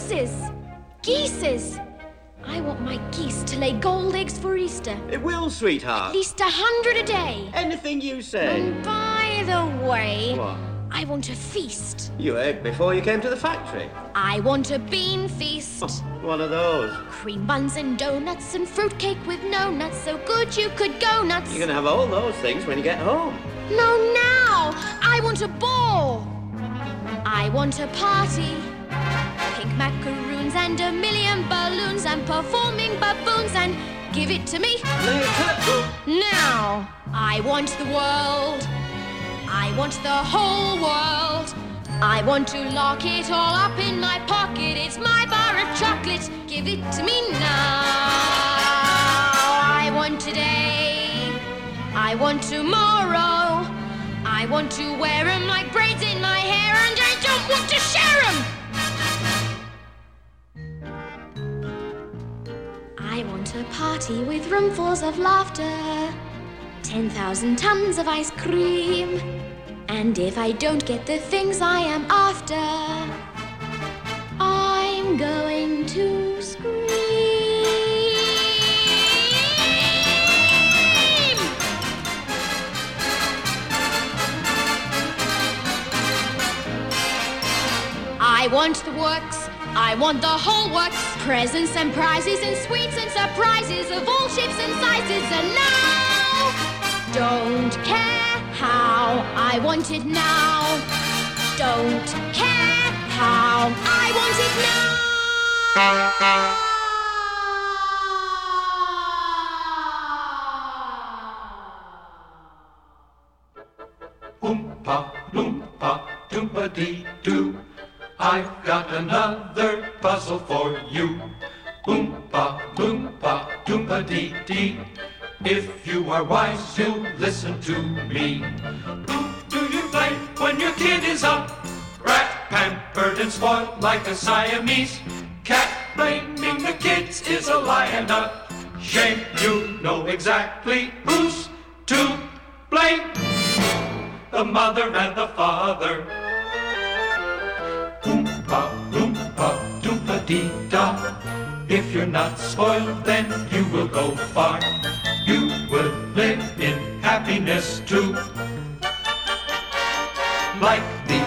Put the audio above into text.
Geeses! I want my geese to lay gold eggs for Easter. It will, sweetheart. At least 100 a day. Anything you say. And by the way... What? I want a feast. You ate before you came to the factory. I want a bean feast. Oh, one of those. Cream buns and donuts and fruitcake with no nuts, so good you could go nuts. You're going to have all those things when you get home. No, now! I want a ball. I want a party. Pink macaroons and a million balloons and performing baboons and give it to me. Later. Now! I want the world. I want the whole world. I want to lock it all up in my pocket. It's my bar of chocolate. Give it to me now. I want today. I want tomorrow. I want to wear 'em like braids in my hair, and I don't want to share 'em. I want a party with roomfuls of laughter. 10,000 tons of ice cream. And if I don't get the things I am after, I'm going to scream. I want the works. I want the whole works. Presents and prizes and sweets and surprises of all shapes and sizes. And now, don't care how, I want it now. Don't care how, I want it now. Oompa, loompa, doompa-dee-doo. I've got another puzzle for you. Oompa, loompa, doompa-dee-dee. If you are wise, you'll listen to me. Who do you blame when your kid is up? Rat, pampered and spoiled like a Siamese cat. Blaming the kids is a lie and a shame. You know exactly who's to blame. The mother and the father. Oompa, loompa, doompa-dee-da. If you're not spoiled, then you will go far. You will live in happiness too. Like the